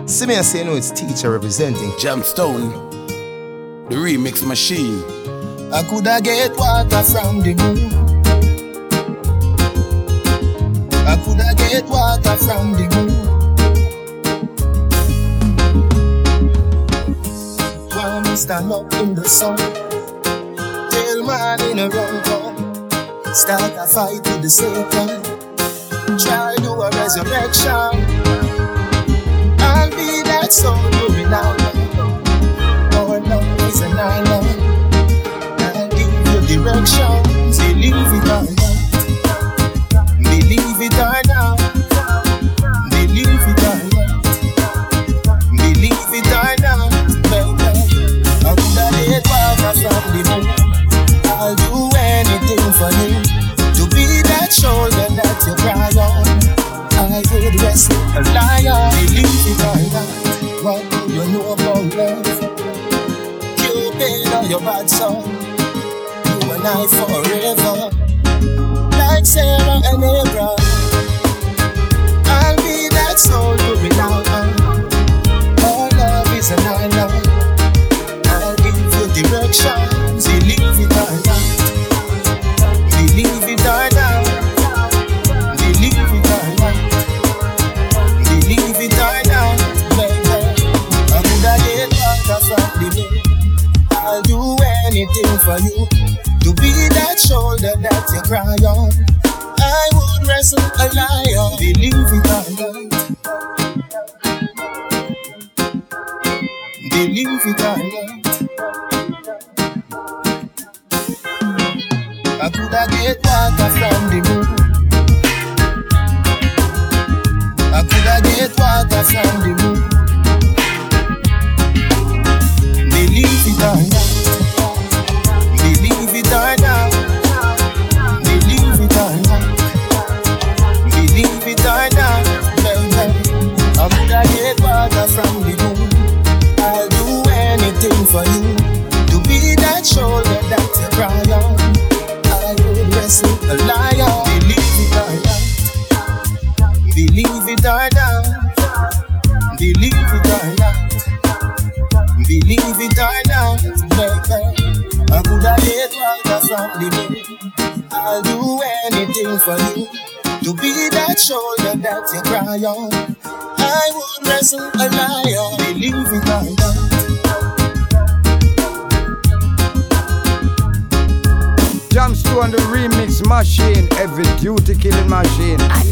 See me, I say, no, it's teacher representing Jamstone, the remix machine. I coulda get water from the moon. I coulda get water from the moon. While me stand up in the sun, till man in a run come, start a fight with the Satan. Try do a resurrection. I'll be that soul moving out. Our love is an island. I'll give you directions. Believe it or not. Believe it or not. Believe it or not. Believe it or not. Baby, I coulda get water from the moon. I'll do anything for you. To be that shoulder that you cry on. I would wrestle a lion. Believe it or not. What do you know about love? Cupid or your bad son. You and I forever. Like Sarah and Abraham. I'll be that soul to be now. Our love is an island. I'll give you directions. Believe it or not. Believe it or not. Believe it or not. Believe it or not, baby. I coulda get water from the moon. I'll do anything for you. To be that shoulder that you cry on. I would wrestle a lion. Believe it or not. Believe it or not. I coulda get water from the moon. I coulda get water from the moon. Believe it or not. Believe it or not. Believe it or not. Believe it or not, baby. I coulda get water from the moon. I'll do anything for you. To be that shoulder that you cry on. I would wrestle a lion. Believe it or not. Believe it or not. Believe it or not. Believe it or not, baby. I coulda get water from the moon. I'll do anything for you. To be that shoulder that you cry on. I would wrestle a lion. Believe it or not. Jamstone, the remix machine, every duty killing machine.